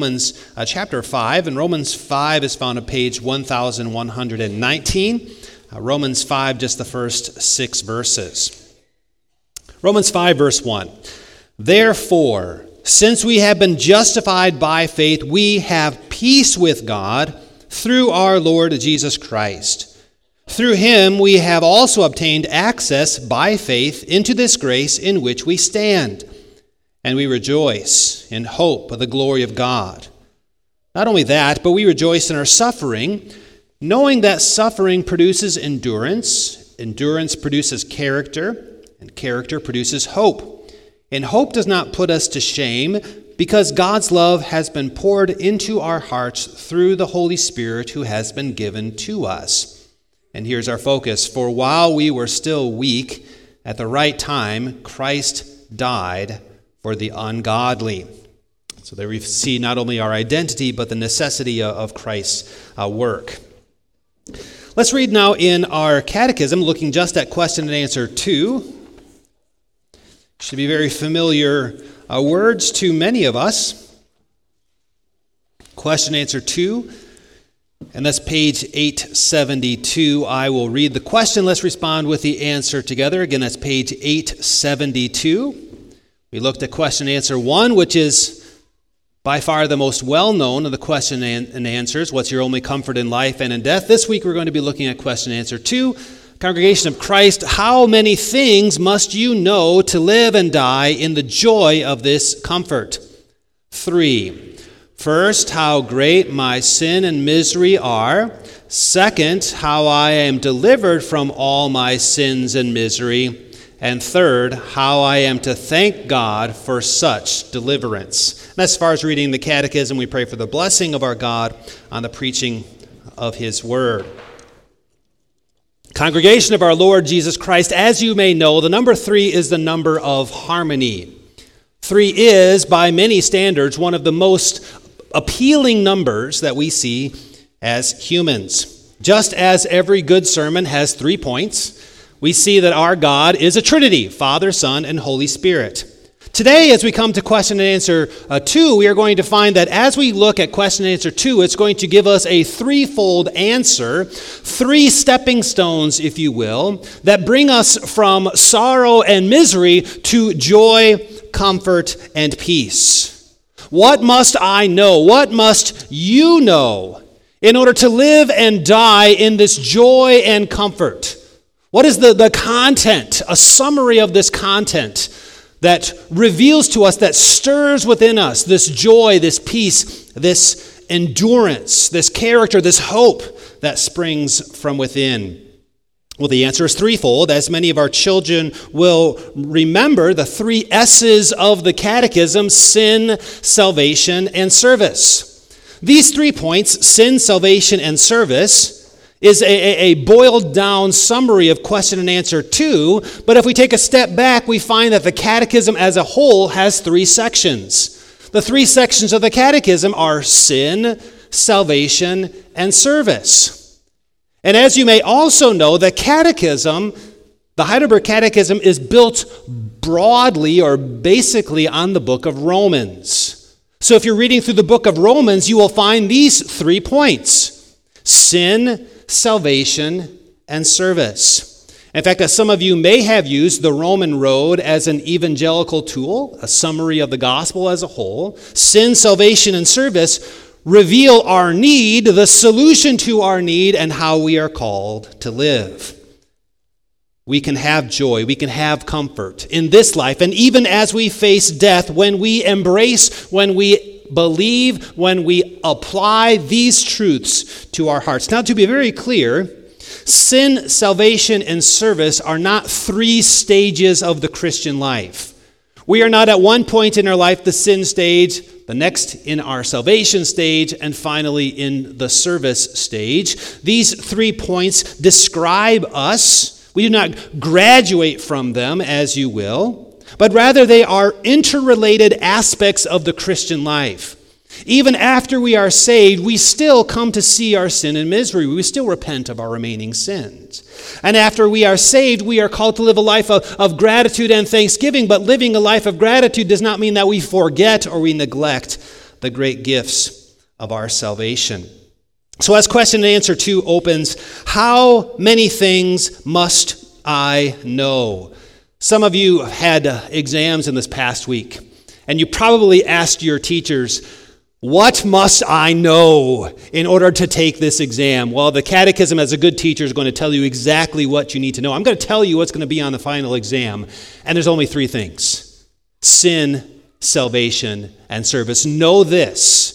Romans chapter 5, and Romans 5 is found on page 1119. Romans 5, just the first 6 verses. Romans 5, verse 1. Therefore, since we have been justified by faith, we have peace with God through our Lord Jesus Christ. Through him we have also obtained access by faith into this grace in which we stand, and we rejoice in hope of the glory of God. Not only that, but we rejoice in our suffering, knowing that suffering produces endurance, endurance produces character, and character produces hope. And hope does not put us to shame, because God's love has been poured into our hearts through the Holy Spirit who has been given to us. And here's our focus. For while we were still weak, at the right time, Christ died for the ungodly. So there we see not only our identity, but the necessity of Christ's work. Let's read now in our catechism, looking just at question and answer 2. Should be very familiar words to many of us. Question and answer 2. And that's page 872. I will read the question. Let's respond with the answer together. Again, that's page 872. We looked at question and answer 1, which is by far the most well-known of the question and answers. What's your only comfort in life and in death? This week we're going to be looking at question and answer 2. Congregation of Christ, how many things must you know to live and die in the joy of this comfort? 3. First, how great my sin and misery are. Second, how I am delivered from all my sins and misery. And third, how I am to thank God for such deliverance. And as far as reading the catechism, we pray for the blessing of our God on the preaching of his word. Congregation of our Lord Jesus Christ, as you may know, the number 3 is the number of harmony. 3 is, by many standards, one of the most appealing numbers that we see as humans. Just as every good sermon has 3 points, we see that our God is a Trinity, Father, Son, and Holy Spirit. Today, as we come to question and answer 2, we are going to find that as we look at question and answer 2, it's going to give us a threefold answer, 3 stepping stones, if you will, that bring us from sorrow and misery to joy, comfort, and peace. What must I know? What must you know in order to live and die in this joy and comfort? What is the content, a summary of this content that reveals to us, that stirs within us this joy, this peace, this endurance, this character, this hope that springs from within? Well, the answer is threefold. As many of our children will remember, the 3 S's of the catechism: sin, salvation, and service. These 3 points, sin, salvation, and service, is a boiled down summary of question and answer 2. But if we take a step back, we find that the catechism as a whole has 3 sections. The 3 sections of the catechism are sin, salvation, and service. And as you may also know, the catechism, the Heidelberg Catechism, is built broadly or basically on the book of Romans. So if you're reading through the book of Romans, you will find these 3 points: sin, salvation, and service. In fact, as some of you may have used the Roman Road as an evangelical tool, a summary of the gospel as a whole, sin, salvation, and service reveal our need, the solution to our need, and how we are called to live. We can have joy, we can have comfort in this life, and even as we face death, when we embrace, when we believe, when we apply these truths to our hearts. Now, to be very clear, sin, salvation, and service are not 3 stages of the Christian life. We are not at one point in our life the sin stage, the next in our salvation stage, and finally in the service stage. These 3 points describe us. We do not graduate from them, as you will, but rather they are interrelated aspects of the Christian life. Even after we are saved, we still come to see our sin and misery. We still repent of our remaining sins. And after we are saved, we are called to live a life of gratitude and thanksgiving. But living a life of gratitude does not mean that we forget or we neglect the great gifts of our salvation. So as question and answer 2 opens, how many things must I know? Some of you had exams in this past week, and you probably asked your teachers, what must I know in order to take this exam? Well, the catechism, as a good teacher, is going to tell you exactly what you need to know. I'm going to tell you what's going to be on the final exam, and there's only 3 things: sin, salvation, and service. Know this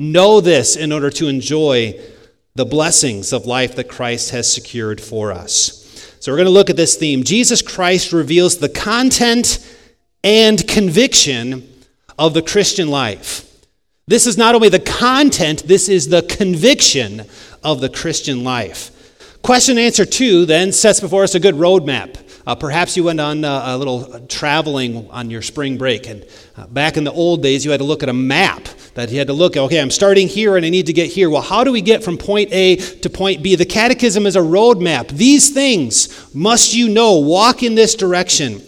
in order to enjoy the blessings of life that Christ has secured for us. So we're going to look at this theme. Jesus Christ reveals the content and conviction of the Christian life. This is not only the content, this is the conviction of the Christian life. Question and answer 2 then sets before us a good roadmap. Perhaps you went on a little traveling on your spring break, and back in the old days you had to look at a map that you had to look at. Okay, I'm starting here and I need to get here. Well, how do we get from point A to point B? The catechism is a roadmap. These things must you know. Walk in this direction.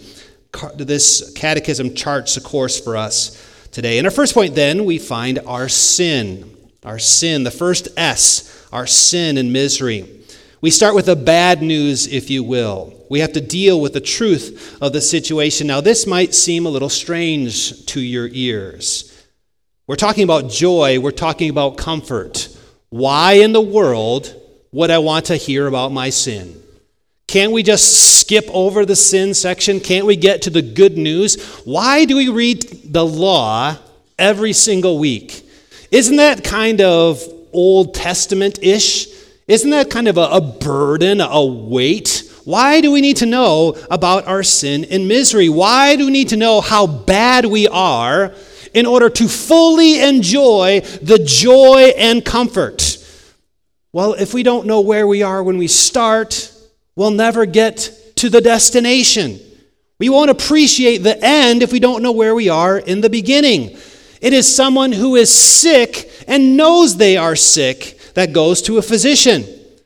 This catechism charts a course for us today. In our first point then, we find our sin. Our sin, the first S, our sin and misery. We start with the bad news, if you will. We have to deal with the truth of the situation. Now, this might seem a little strange to your ears. We're talking about joy. We're talking about comfort. Why in the world would I want to hear about my sin? Can't we just skip over the sin section? Can't we get to the good news? Why do we read the law every single week? Isn't that kind of Old Testament-ish? Isn't that kind of a burden, a weight? Why do we need to know about our sin and misery? Why do we need to know how bad we are in order to fully enjoy the joy and comfort? Well, if we don't know where we are when we start, we'll never get to the destination. We won't appreciate the end if we don't know where we are in the beginning. It is someone who is sick and knows they are sick that goes to a physician.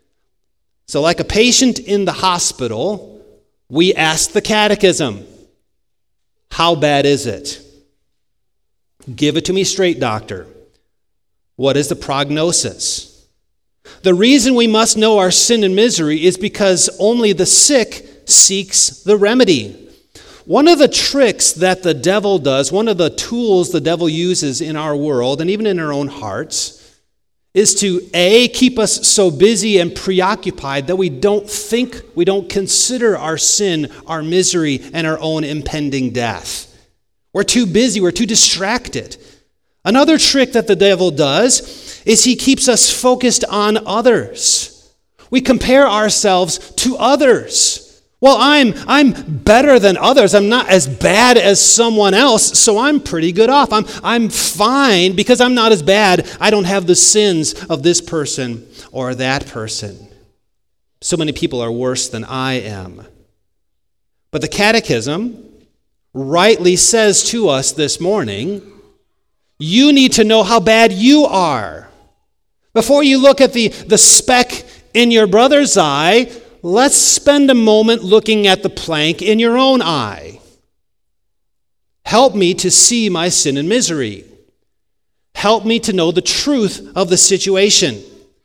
So like a patient in the hospital, we ask the catechism, how bad is it? Give it to me straight, doctor. What is the prognosis? The reason we must know our sin and misery is because only the sick seeks the remedy. One of the tricks that the devil does, one of the tools the devil uses in our world and even in our own hearts, is to keep us so busy and preoccupied that we don't consider our sin, our misery, and our own impending death. We're too busy, we're too distracted. Another trick that the devil does is he keeps us focused on others. We compare ourselves to others. Well, I'm better than others. I'm not as bad as someone else, so I'm pretty good off. I'm fine because I'm not as bad. I don't have the sins of this person or that person. So many people are worse than I am. But the catechism rightly says to us this morning, you need to know how bad you are. Before you look at the speck in your brother's eye, let's spend a moment looking at the plank in your own eye. Help me to see my sin and misery. Help me to know the truth of the situation.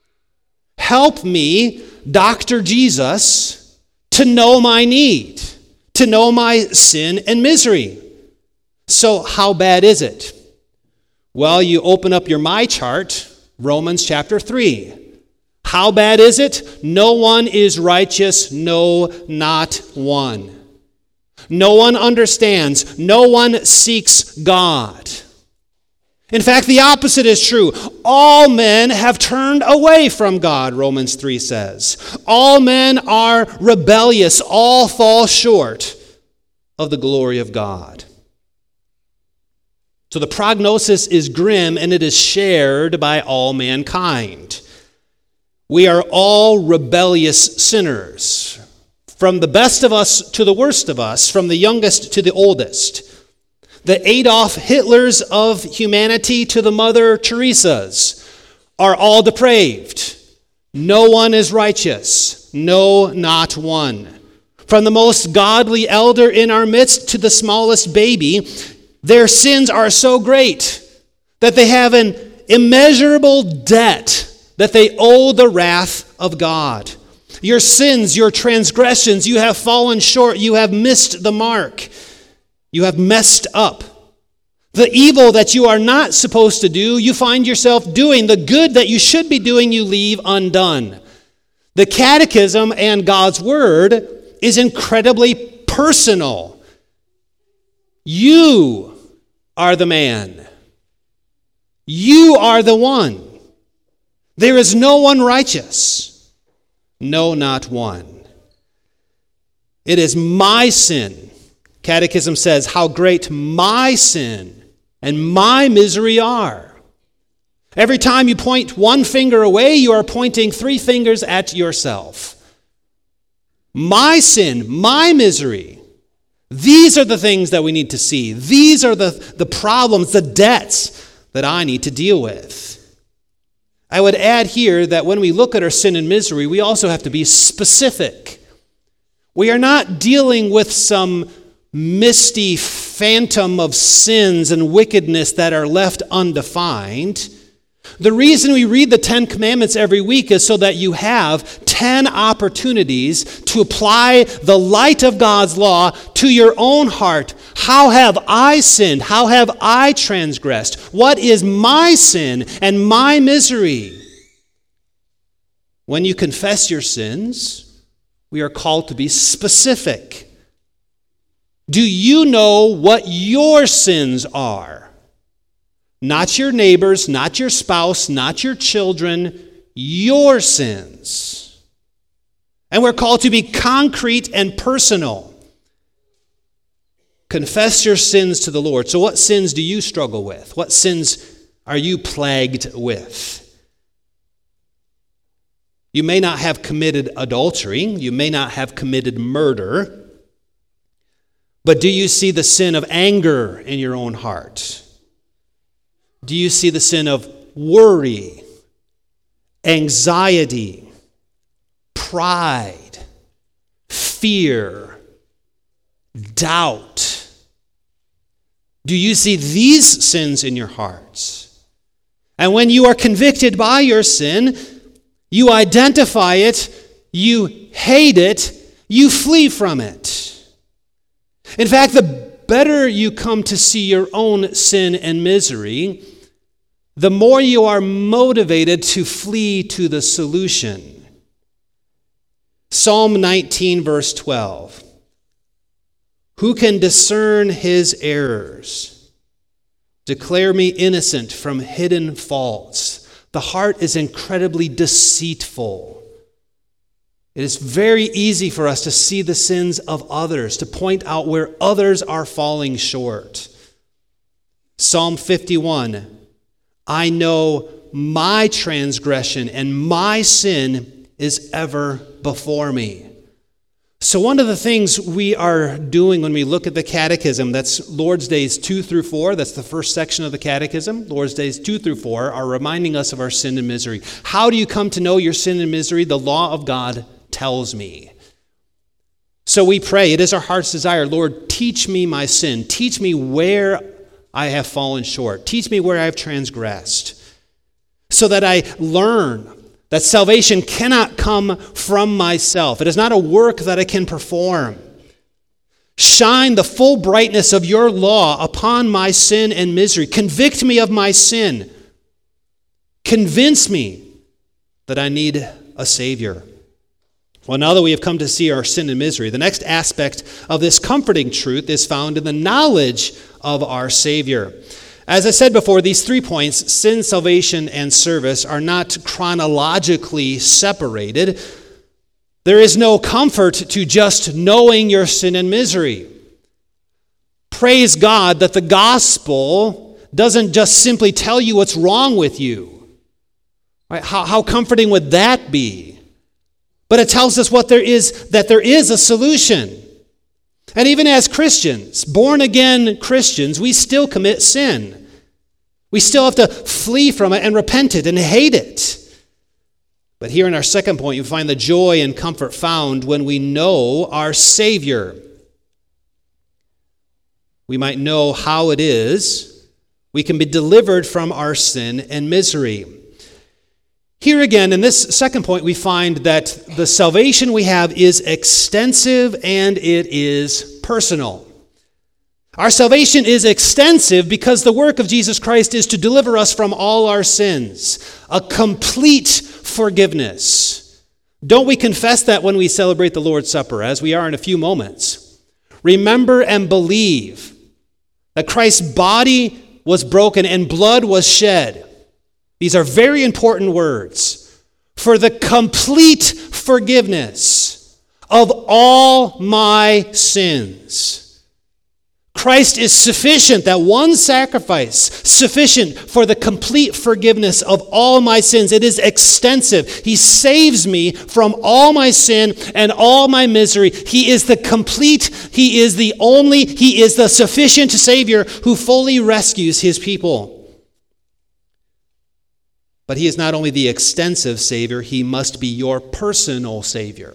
Help me, Dr. Jesus, to know my need, to know my sin and misery. So how bad is it? Well, you open up your My Chart, Romans chapter 3. How bad is it? No one is righteous, no, not one. No one understands. No one seeks God. In fact, the opposite is true. All men have turned away from God, Romans 3 says. All men are rebellious. All fall short of the glory of God. So the prognosis is grim, and it is shared by all mankind. We are all rebellious sinners, from the best of us to the worst of us, from the youngest to the oldest. The Adolf Hitlers of humanity to the Mother Teresas are all depraved. No one is righteous, no, not one. From the most godly elder in our midst to the smallest baby, their sins are so great that they have an immeasurable debt, that they owe the wrath of God. Your sins, your transgressions, you have fallen short, you have missed the mark, you have messed up. The evil that you are not supposed to do, you find yourself doing. The good that you should be doing, you leave undone. The Catechism and God's Word is incredibly personal. You are the man. You are the one. There is no one righteous. No, not one. It is my sin. Catechism says how great my sin and my misery are. Every time you point one finger away, you are pointing three fingers at yourself. My sin, my misery. These are the things that we need to see. These are the problems, the debts that I need to deal with. I would add here that when we look at our sin and misery, we also have to be specific. We are not dealing with some misty phantom of sins and wickedness that are left undefined. The reason we read the 10 Commandments every week is so that you have 10 opportunities to apply the light of God's law to your own heart. How have I sinned? How have I transgressed? What is my sin and my misery? When you confess your sins, we are called to be specific. Do you know what your sins are? Not your neighbors, not your spouse, not your children, your sins. And we're called to be concrete and personal. Confess your sins to the Lord. So what sins do you struggle with? What sins are you plagued with? You may not have committed adultery. You may not have committed murder. But do you see the sin of anger in your own heart? Do you see the sin of worry, anxiety, pride, fear, doubt? Do you see these sins in your hearts? And when you are convicted by your sin, you identify it, you hate it, you flee from it. In fact, the better you come to see your own sin and misery, the more you are motivated to flee to the solution. Psalm 19, verse 12. Who can discern his errors? Declare me innocent from hidden faults. The heart is incredibly deceitful. It is very easy for us to see the sins of others, to point out where others are falling short. Psalm 51, I know my transgression and my sin is ever before me. So one of the things we are doing when we look at the Catechism, that's Lord's Days 2 through 4, that's the first section of the Catechism. Lord's Days 2 through 4 are reminding us of our sin and misery. How do you come to know your sin and misery? The law of God tells me. So we pray, it is our heart's desire, Lord, teach me my sin. Teach me where I have fallen short. Teach me where I have transgressed. So that I learn that salvation cannot come from myself. It is not a work that I can perform. Shine the full brightness of your law upon my sin and misery. Convict me of my sin. Convince me that I need a Savior. Well, now that we have come to see our sin and misery, the next aspect of this comforting truth is found in the knowledge of our Savior. As I said before, these 3 points, sin, salvation, and service, are not chronologically separated. There is no comfort to just knowing your sin and misery. Praise God that the gospel doesn't just simply tell you what's wrong with you. Right? How comforting would that be? But it tells us that there is a solution. And even as Christians, born-again Christians, we still commit sin. We still have to flee from it and repent it and hate it. But here in our second point, you find the joy and comfort found when we know our Savior. We might know how it is We can be delivered from our sin and misery. Here again, in this second point, we find that the salvation we have is extensive and it is personal. Our salvation is extensive because the work of Jesus Christ is to deliver us from all our sins, a complete forgiveness. Don't we confess that when we celebrate the Lord's Supper, as we are in a few moments? Remember and believe that Christ's body was broken and blood was shed. These are very important words for the complete forgiveness of all my sins. Christ is sufficient, that one sacrifice, sufficient for the complete forgiveness of all my sins. It is extensive. He saves me from all my sin and all my misery. He is the complete, He is the sufficient Savior who fully rescues His people. But He is not only the extensive Savior, He must be your personal Savior.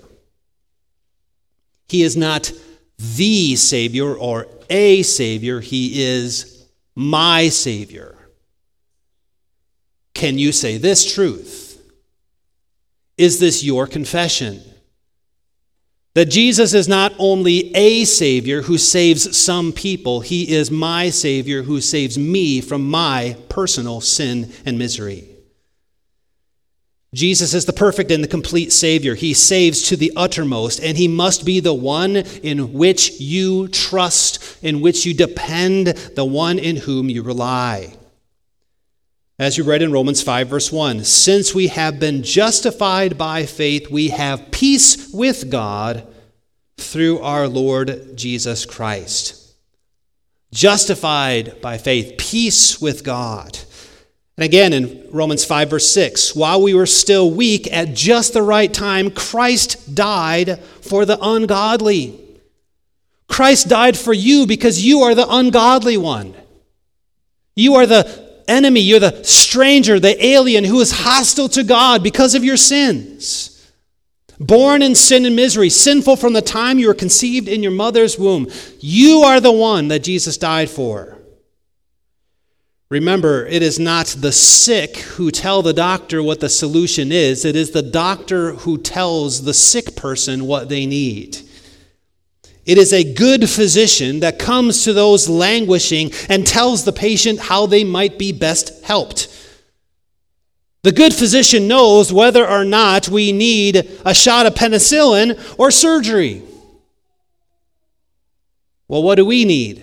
He is not the Savior or a Savior. He is my Savior. Can you say this truth? Is this your confession? That Jesus is not only a Savior who saves some people, He is my Savior who saves me from my personal sin and misery. Jesus is the perfect and the complete Savior. He saves to the uttermost, and He must be the one in which you trust, in which you depend, the one in whom you rely. As you read in Romans 5, verse 1, since we have been justified by faith, we have peace with God through our Lord Jesus Christ. Justified by faith, peace with God. And again, in Romans 5, verse 6, while we were still weak, at just the right time, Christ died for the ungodly. Christ died for you because you are the ungodly one. You are the enemy, you're the stranger, the alien who is hostile to God because of your sins. Born in sin and misery, sinful from the time you were conceived in your mother's womb. You are the one that Jesus died for. Remember, it is not the sick who tell the doctor what the solution is. It is the doctor who tells the sick person what they need. It is a good physician that comes to those languishing and tells the patient how they might be best helped. The good physician knows whether or not we need a shot of penicillin or surgery. Well, what do we need?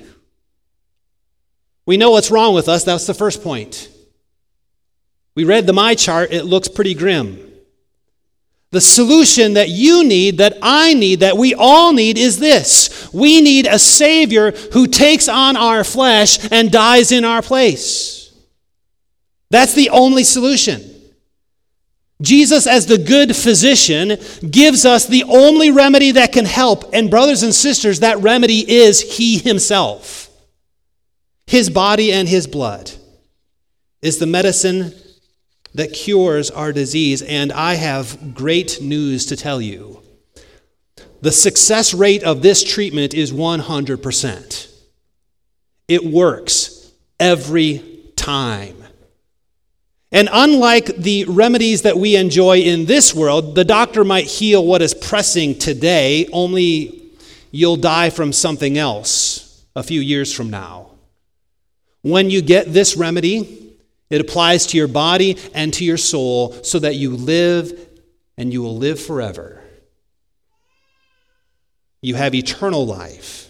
We know what's wrong with us. That's the first point. We read the My chart. It looks pretty grim. The solution that you need, that I need, that we all need is this. We need a Savior who takes on our flesh and dies in our place. That's the only solution. Jesus, as the good physician, gives us the only remedy that can help. And brothers and sisters, that remedy is He Himself. His body and His blood is the medicine that cures our disease. And I have great news to tell you. The success rate of this treatment is 100%. It works every time. And unlike the remedies that we enjoy in this world, the doctor might heal what is pressing today, only you'll die from something else a few years from now. When you get this remedy, it applies to your body and to your soul so that you live and you will live forever. You have eternal life.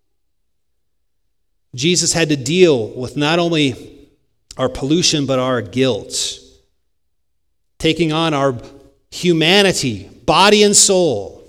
Jesus had to deal with not only our pollution but our guilt, taking on our humanity, body and soul,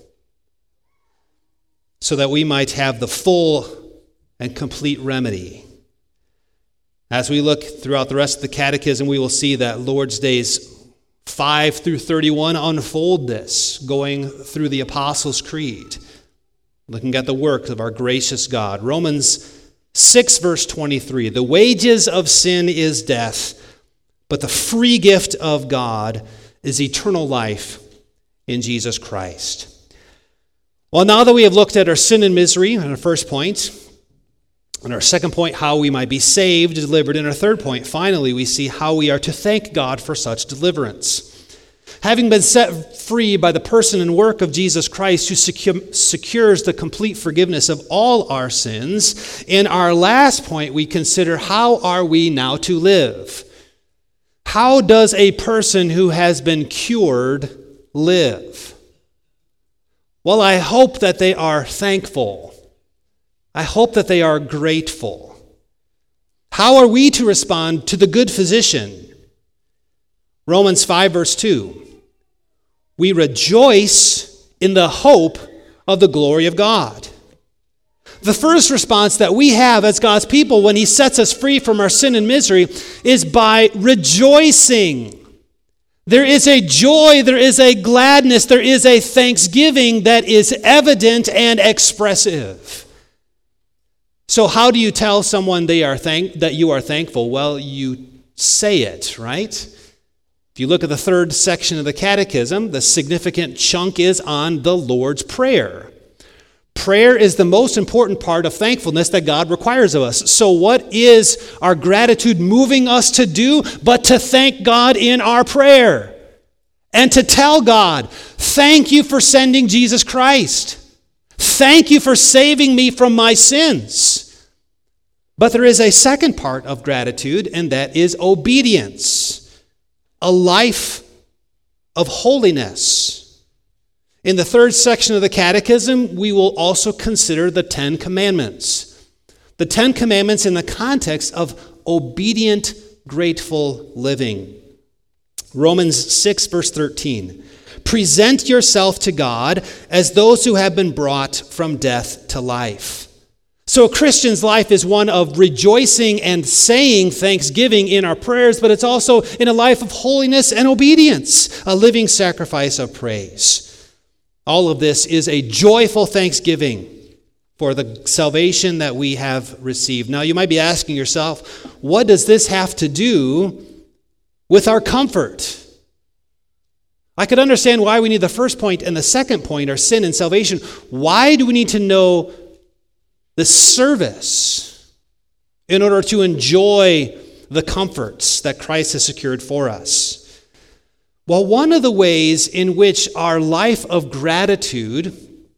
so that we might have the full and complete remedy. As we look throughout the rest of the catechism, we will see that Lord's Days 5 through 31 unfold this, going through the Apostles' Creed, looking at the work of our gracious God. Romans 6, verse 23, the wages of sin is death, but the free gift of God is eternal life in Jesus Christ. Well, now that we have looked at our sin and misery, on our first point, In our second point, how we might be saved, delivered. In our third point, finally, we see how we are to thank God for such deliverance. Having been set free by the person and work of Jesus Christ, who secures the complete forgiveness of all our sins, in our last point, we consider how are we now to live? How does a person who has been cured live? Well, I hope that they are thankful. I hope that they are grateful. How are we to respond to the good physician? Romans 5, verse 2. We rejoice in the hope of the glory of God. The first response that we have as God's people when He sets us free from our sin and misery is by rejoicing. There is a joy, there is a gladness, there is a thanksgiving that is evident and expressive. So how do you tell someone that you are thankful? Well, you say it, right? If you look at the third section of the Catechism, the significant chunk is on the Lord's Prayer. Prayer is the most important part of thankfulness that God requires of us. So what is our gratitude moving us to do but to thank God in our prayer and to tell God, thank you for sending Jesus Christ. Thank you for saving me from my sins. But there is a second part of gratitude, and that is obedience. A life of holiness. In the third section of the Catechism, we will also consider the Ten Commandments. The Ten Commandments in the context of obedient, grateful living. Romans 6, verse 13. Present yourself to God as those who have been brought from death to life. So a Christian's life is one of rejoicing and saying thanksgiving in our prayers, but it's also in a life of holiness and obedience, a living sacrifice of praise. All of this is a joyful thanksgiving for the salvation that we have received. Now you might be asking yourself, what does this have to do with our comfort? I could understand why we need the first point and the second point, our sin and salvation. Why do we need to know the service in order to enjoy the comforts that Christ has secured for us? Well, one of the ways in which our life of gratitude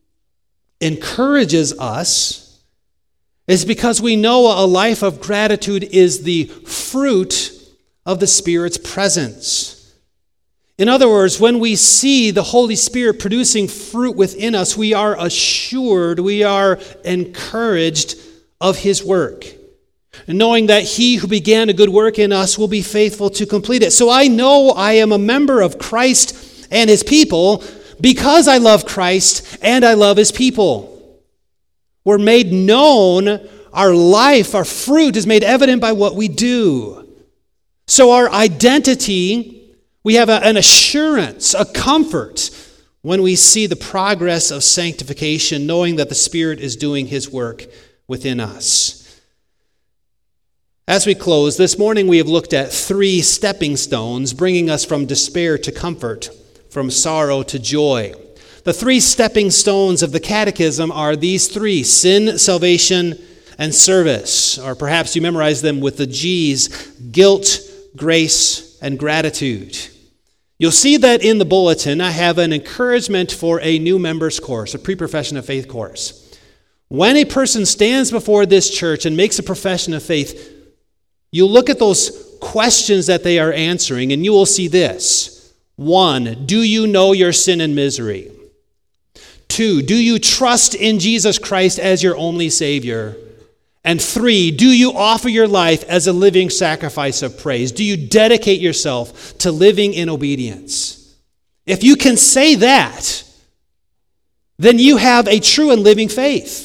encourages us is because we know a life of gratitude is the fruit of the Spirit's presence. In other words, when we see the Holy Spirit producing fruit within us, we are assured, we are encouraged of His work, knowing that He who began a good work in us will be faithful to complete it. So I know I am a member of Christ and His people because I love Christ and I love His people. We're made known, our life, our fruit is made evident by what we do. So our identity, we have an assurance, a comfort when we see the progress of sanctification, knowing that the Spirit is doing His work within us. As we close, this morning we have looked at 3 stepping stones, bringing us from despair to comfort, from sorrow to joy. The 3 stepping stones of the Catechism are these 3: sin, salvation, and service. Or perhaps you memorize them with the G's: guilt, grace, and gratitude. You'll see that in the bulletin I have an encouragement for a new members course, a pre-profession of faith course. When a person stands before this church and makes a profession of faith, you look at those questions that they are answering and you will see this. 1, do you know your sin and misery? 2, do you trust in Jesus Christ as your only Savior? And 3, do you offer your life as a living sacrifice of praise? Do you dedicate yourself to living in obedience? If you can say that, then you have a true and living faith.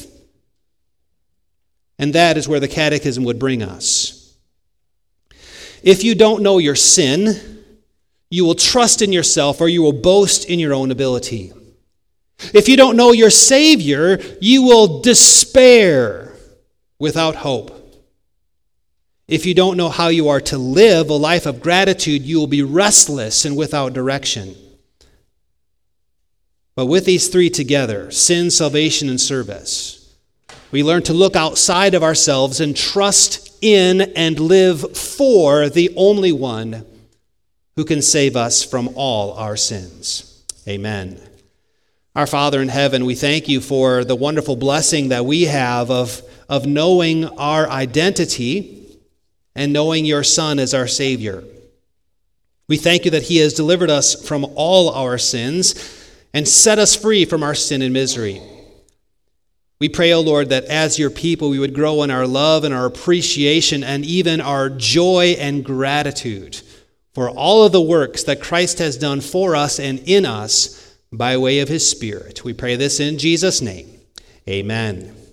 And that is where the Catechism would bring us. If you don't know your sin, you will trust in yourself or you will boast in your own ability. If you don't know your Savior, you will despair without hope. If you don't know how you are to live a life of gratitude, you will be restless and without direction. But with these 3 together, sin, salvation, and service, We learn to look outside of ourselves and trust in and live for the only one who can save us from all our sins. Amen. Our Father in heaven, we thank you for the wonderful blessing that we have of knowing our identity and knowing your Son as our Savior. We thank you that he has delivered us from all our sins and set us free from our sin and misery. We pray, O Lord, that as your people we would grow in our love and our appreciation and even our joy and gratitude for all of the works that Christ has done for us and in us by way of his Spirit. We pray this in Jesus' name. Amen.